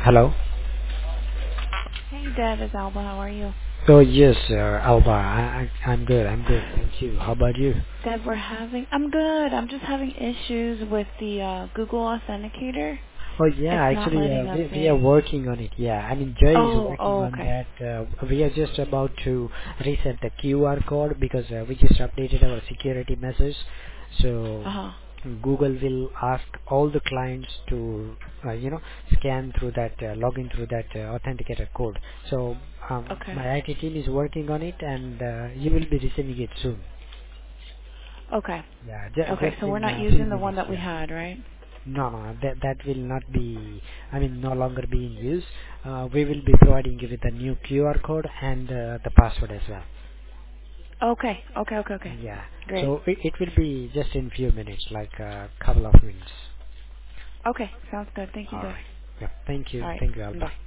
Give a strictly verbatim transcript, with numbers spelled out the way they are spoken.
Hello. Hey Deb, it's Alba. How are you? Oh yes, uh, Alba. I, I I'm good. I'm good. Thank you. How about you? Deb, we're having. I'm good. I'm just having issues with the uh, Google Authenticator. Oh It's yeah, not actually uh, letting us we we are in. working on it. Yeah, I mean Jay is Oh, working oh, on okay. that. Uh, we are just about to reset the Q R code because uh, we just updated our security message. So Uh huh. Google will ask all the clients to uh, you know scan through that, uh, log in through that uh, authenticator code. So um, Okay. my I T team is working on it, and uh, you will be receiving it soon. Okay. Yeah, ju- Okay. just So we're in not a few using the one minutes. that we Yeah. had, right? No, no, that that will not be. I mean, no longer be in use. Uh, we will be providing you with a new Q R code and uh, the password as well. Okay. Okay. Okay. Okay. Yeah. Great. So it, it will be just in few minutes, like a couple of minutes. Okay. Sounds good. Thank you, All Deb. right. Yeah. Thank you. All right. Thank you, Alba. Bye.